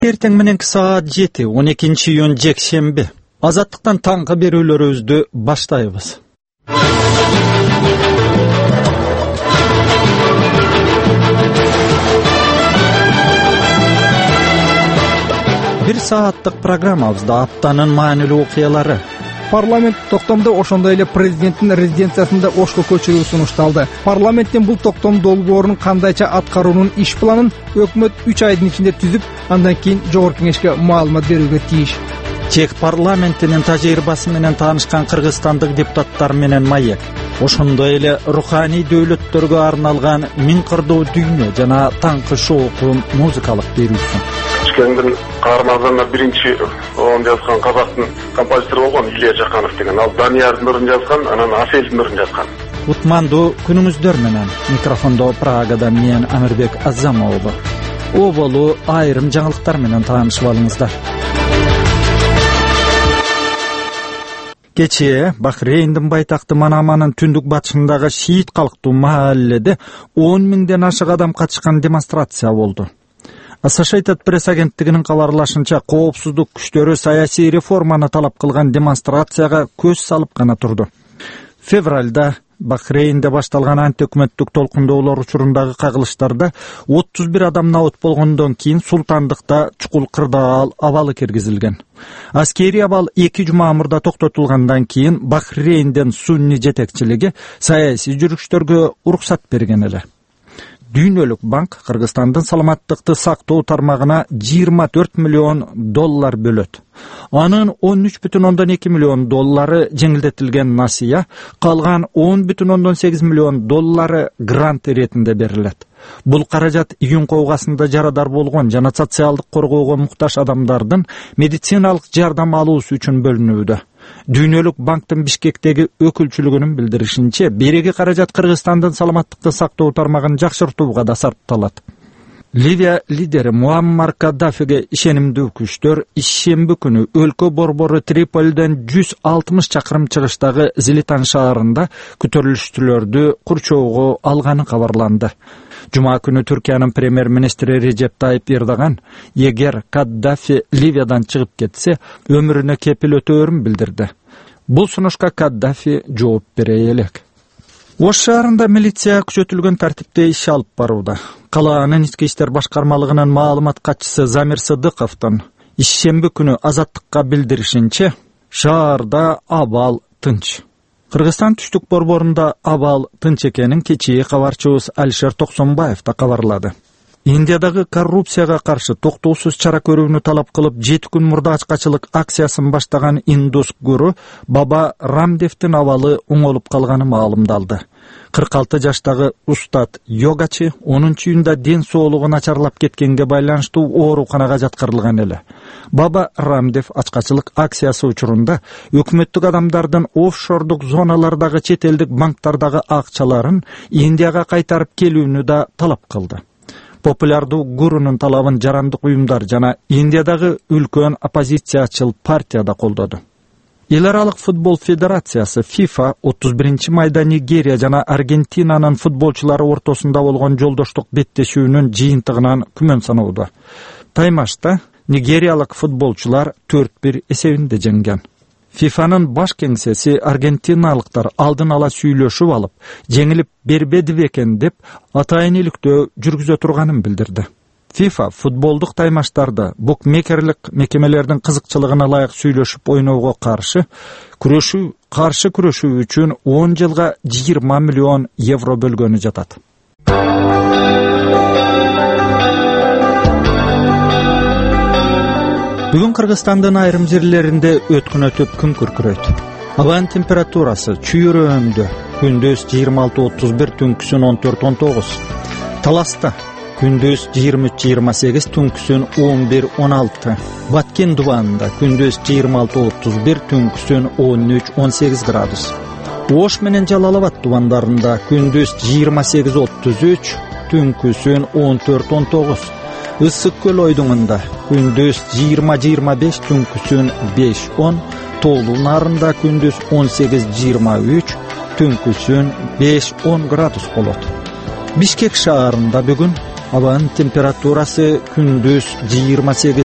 Эртең мененки саат 7, 12-июнь жекшемби. Азаттыктан таңкы берүүлөрүбүздү баштайбыз. Бир сааттык программабызда аптанын маанилүү окуялары. Парламент токтомдо ошондой эле президенттин резиденциясында Ошко көчүрүү сунушталды. Парламенттин бул токтом долбоорун кандайча аткаруунун иш планын өкмөт 3 айдын ичинде түзүп, андан кийин жогорку кеңешке маалымат берүүгө тийиш. Чех парламентинин тажрыйбасы менен таанышкан кыргызстандык депутаттар менен маек. Ошондой эле руханий дөөлөттөргө арналган Миң кырдуу дүйнө жана таңкы шоу музыкалык берүүсү. Кичкенеден каармандарына биринчи он жазган казактын композитору болгон Илья Жаканов деген. Ал Даниярдын ырын жазган, анан Аселдин ырын жазган. Утмандуу күнүңүздөр менен. Микрофондо Прагадан мен Амирбек Азамов. Оболу айрым жаңылыктар менен таанышып алыңыздар. Кечээ Бахрейндин байтакты Манаманын түндүк батышындагы шиит калктуу маалледе 10 миңден ашык адам катышкан демонстрация болду. Associated Press агенттигинин кабарлашынча, коопсуздук күчтөрү саясий реформаны талап кылган демонстрацияга көз салып гана турду. Февралда Бахрейнде башталган антиөкмөттүк толкундоолор учурундагы кагылыштарда 31 адам набыт болгондон кийин султандыкта чукул кырдаал абалы киргизилген. Аскерий абал 2 жума мурда токтотулгандан кийин Бахрейнден сунни жетекчилиги саясий жүрүштөргө уруксат берген эле. Дүйнөлүк банк Кыргызстандын саламаттыкты сактоо тармагына $24 миллион бөлөт. Анын $13.2 миллион жеңилдетилген насыя, калган $10.8 миллион грант иретинде берилет. Бул каражат июнь коогасында жарадар болгон жана социалдык коргоого муктаж адамдардын медициналык жардам алуусу үчүн бөлүнүүдө. Дүйнөлүк банктын Бишкектеги өкүлчүлүгүнүн билдиришинче, береги каражат Кыргызстандын саламаттыкты сактоо тармагын жакшыртууга да сарпталат. Ливия лидери Муаммар Каддафиге ишенимдүү күчтөр ишемби күнү өлкө борбору Триполиден 160 чакырым чыгыштагы Зилитан шаарында көтөрүлүштүүлөрдү курчоого алганы кабарланды. Жума күнү Түркиянын премьер-министри Режеп Тайип Эрдоган, эгер Каддафи Ливиядан чыгып кетсе, өмүрүнө кепил өтөөрүн билдирди. Бул сунушка Каддафи жооп бере элек. Ош шаарында милиция күчөтүлгөн тартипте иш алып барууда. Калаанын ички иштер башкармалыгынын маалымат катчысы Замир Сыдыковдун ишемби күнү Азаттыкка билдиришинче, шаарда абал тынч. Кыргызстан түштүк борборунда абал тынч экенин кечээ кабарчыбыз Алишер Токсонбаев да кабарлады. Индиядагы коррупцияга каршы токтоосуз чара көрүүнү талап кылып 7 күн мурда ачкачылык акциясын баштаган индус гуру Баба Рамдевдин абалы оңолуп калганы маалымдалды. 46 жаштагы устат йогачы 10-июнда ден соолугу начарлап кеткенге байланыштуу ооруканага жаткырылган эле. Баба Рамдев ачкачылык акциясы учурунда өкмөттүк адамдардын офшордук зоналардагы чет элдик банктардагы акчаларын Индияга кайтарып келүүнү да талап кылды. Популярдуу гурунун талабын жарандык уюмдар жана Индиядагы үлкөн оппозициячыл партия да колдоду. Эл аралык футбол федерациясы FIFA 31 майда Нигерия жана Аргентинанын футболчулары ортосунда болгон жолдоштук беттешүүнүн жыйынтыгынан күмөн саноодо. Таймашта нигериялык футболчулар 4-1 эсебинде жеңген. FIFAнын баш кеңсеси аргентиналыктар алдын ала сүйлөшүп алып, жеңилип бербеди бекен деп атайын иликтөө жүргүзө турганын билдирди. FIFA футболдук таймаштарды букмекерлик мекемелердин кызыкчылыгына ылайык сүйлөшүп ойноого каршы күрөшүү үчүн 10 жылга €20 миллион бөлгөнү жатат. Бүгүн Кыргызстандын айрым жерлеринде өткөн өтүп күн күркүрөйт. Абанын температурасы чүйрөмдө күндүз 26-31, түнкүсүн 14-19. Таласта күндүз 23-28, түнкүсүн 11-16. Баткен дубанында күндүз 26-31, түнкүсүн 13-18 градус. Ош менен Жалалабад дубандарында күндүз 28-33, түнкүсүн 14-19. Ысык көл ойдуңунда күндүз 20-25, түнкүсүн 5-10, тоолуу нарында күндүз 18-23, түнкүсүн 5-10 градус болот. Бишкек шаарында бүгүн абанын температурасы күндүз 28,